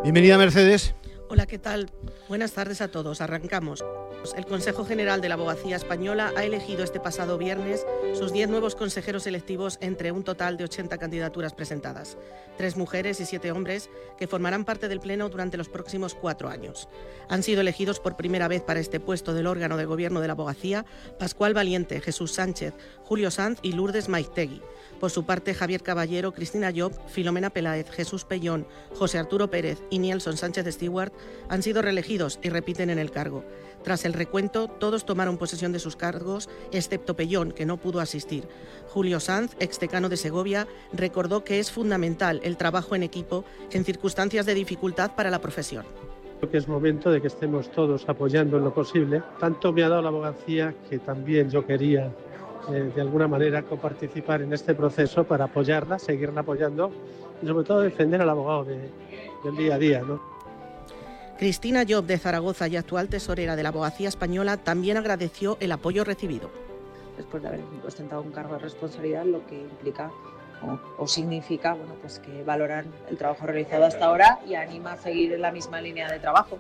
Bienvenida, Mercedes. Hola, ¿qué tal? Buenas tardes a todos. Arrancamos. El Consejo General de la Abogacía Española ha elegido este pasado viernes sus 10 nuevos consejeros electivos entre un total de 80 candidaturas presentadas. 3 mujeres y 7 hombres que formarán parte del Pleno durante los próximos 4 años. Han sido elegidos por primera vez para este puesto del órgano de gobierno de la abogacía Pascual Valiente, Jesús Sánchez, Julio Sanz y Lourdes Maiztegui. Por su parte, Javier Caballero, Cristina Llop, Filomena Peláez, Jesús Pellón, José Arturo Pérez y Nielson Sánchez Stewart han sido reelegidos y repiten en el cargo. Tras el recuento, todos tomaron posesión de sus cargos, excepto Pellón, que no pudo asistir. Julio Sanz, exdecano de Segovia, recordó que es fundamental el trabajo en equipo en circunstancias de dificultad para la profesión. Creo que es momento de que estemos todos apoyando en lo posible. Tanto me ha dado la abogacía que también yo quería de alguna manera coparticipar en este proceso para apoyarla, seguirla apoyando y sobre todo defender al abogado del día a día, ¿no? Cristina Llop, de Zaragoza y actual tesorera de la Abogacía Española, también agradeció el apoyo recibido. Después de haber ostentado un cargo de responsabilidad, lo que implica o significa pues que valoran el trabajo realizado hasta ahora y anima a seguir en la misma línea de trabajo.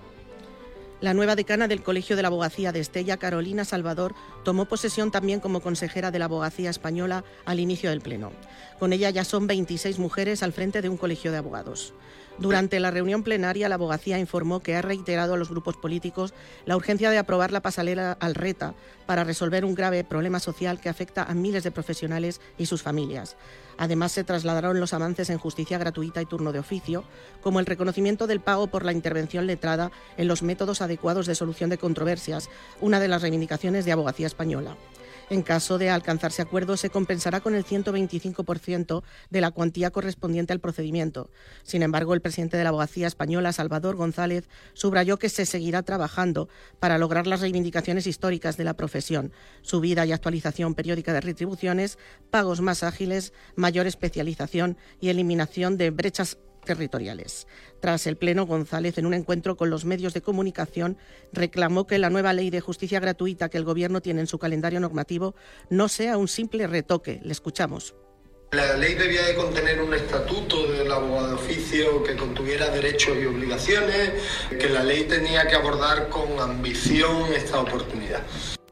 La nueva decana del Colegio de la Abogacía de Estella, Carolina Salvador, tomó posesión también como consejera de la Abogacía Española al inicio del Pleno. Con ella ya son 26 mujeres al frente de un colegio de abogados. Durante la reunión plenaria, la abogacía informó que ha reiterado a los grupos políticos la urgencia de aprobar la pasarela al RETA para resolver un grave problema social que afecta a miles de profesionales y sus familias. Además, se trasladaron los avances en justicia gratuita y turno de oficio, como el reconocimiento del pago por la intervención letrada en los métodos adecuados de solución de controversias, una de las reivindicaciones de Abogacía Española. En caso de alcanzarse acuerdo, se compensará con el 125% de la cuantía correspondiente al procedimiento. Sin embargo, el presidente de la Abogacía Española, Salvador González, subrayó que se seguirá trabajando para lograr las reivindicaciones históricas de la profesión, subida y actualización periódica de retribuciones, pagos más ágiles, mayor especialización y eliminación de brechas territoriales. Tras el Pleno, González, en un encuentro con los medios de comunicación, reclamó que la nueva ley de justicia gratuita que el Gobierno tiene en su calendario normativo no sea un simple retoque. Le escuchamos. La ley debía de contener un estatuto del abogado de oficio que contuviera derechos y obligaciones, que la ley tenía que abordar con ambición esta oportunidad.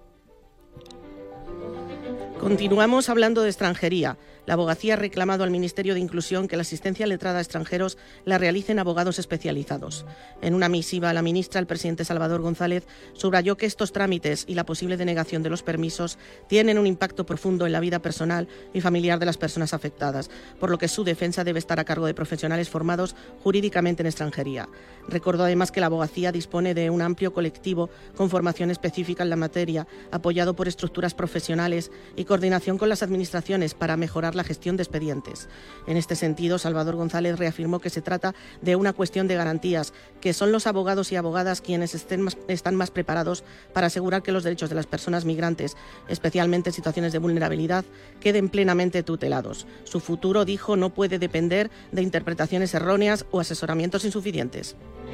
Continuamos hablando de extranjería. La abogacía ha reclamado al Ministerio de Inclusión que la asistencia letrada a extranjeros la realicen abogados especializados. En una misiva a la ministra, el presidente Salvador González subrayó que estos trámites y la posible denegación de los permisos tienen un impacto profundo en la vida personal y familiar de las personas afectadas, por lo que su defensa debe estar a cargo de profesionales formados jurídicamente en extranjería. Recordó además que la abogacía dispone de un amplio colectivo con formación específica en la materia, apoyado por estructuras profesionales y coordinación con las administraciones para mejorar la gestión de expedientes. En este sentido, Salvador González reafirmó que se trata de una cuestión de garantías, que son los abogados y abogadas quienes están más preparados para asegurar que los derechos de las personas migrantes, especialmente en situaciones de vulnerabilidad, queden plenamente tutelados. Su futuro, dijo, no puede depender de interpretaciones erróneas o asesoramientos insuficientes.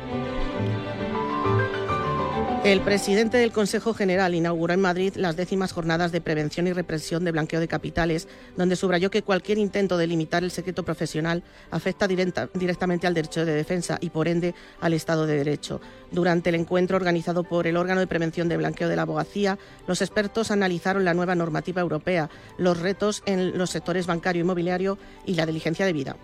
El presidente del Consejo General inauguró en Madrid las 10º jornadas de prevención y represión de blanqueo de capitales, donde subrayó que cualquier intento de limitar el secreto profesional afecta directamente al derecho de defensa y, por ende, al Estado de Derecho. Durante el encuentro organizado por el órgano de prevención de blanqueo de la abogacía, los expertos analizaron la nueva normativa europea, los retos en los sectores bancario, inmobiliario y la diligencia debida.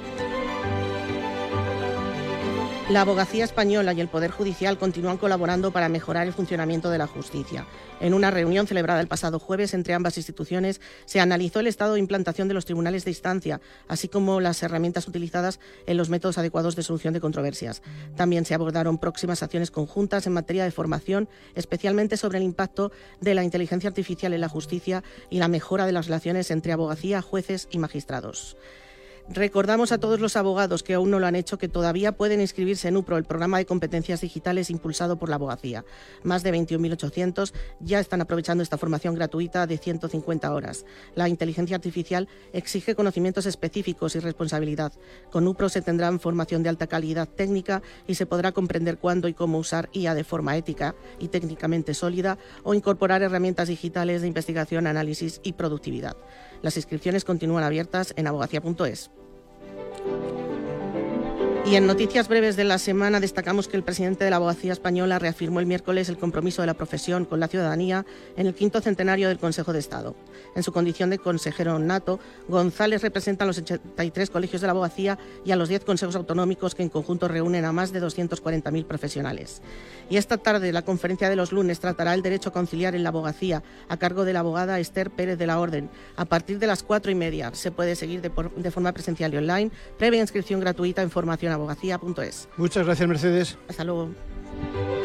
La Abogacía Española y el Poder Judicial continúan colaborando para mejorar el funcionamiento de la justicia. En una reunión celebrada el pasado jueves entre ambas instituciones se analizó el estado de implantación de los tribunales de instancia, así como las herramientas utilizadas en los métodos adecuados de solución de controversias. También se abordaron próximas acciones conjuntas en materia de formación, especialmente sobre el impacto de la inteligencia artificial en la justicia y la mejora de las relaciones entre abogacía, jueces y magistrados. Recordamos a todos los abogados que aún no lo han hecho que todavía pueden inscribirse en UPRO, el programa de competencias digitales impulsado por la abogacía. Más de 21.800 ya están aprovechando esta formación gratuita de 150 horas. La inteligencia artificial exige conocimientos específicos y responsabilidad. Con UPRO se tendrá formación de alta calidad técnica y se podrá comprender cuándo y cómo usar IA de forma ética y técnicamente sólida o incorporar herramientas digitales de investigación, análisis y productividad. Las inscripciones continúan abiertas en abogacía.es. Y en noticias breves de la semana destacamos que el presidente de la Abogacía Española reafirmó el miércoles el compromiso de la profesión con la ciudadanía en el 5º centenario del Consejo de Estado. En su condición de consejero nato, González representa a los 83 colegios de la abogacía y a los 10 consejos autonómicos que en conjunto reúnen a más de 240.000 profesionales. Y esta tarde la conferencia de los lunes tratará el derecho a conciliar en la abogacía a cargo de la abogada Esther Pérez de la Orden. A partir de las 4:30 se puede seguir de forma presencial y online, previa inscripción gratuita en formacionabogacía.es. Muchas gracias, Mercedes. Hasta luego.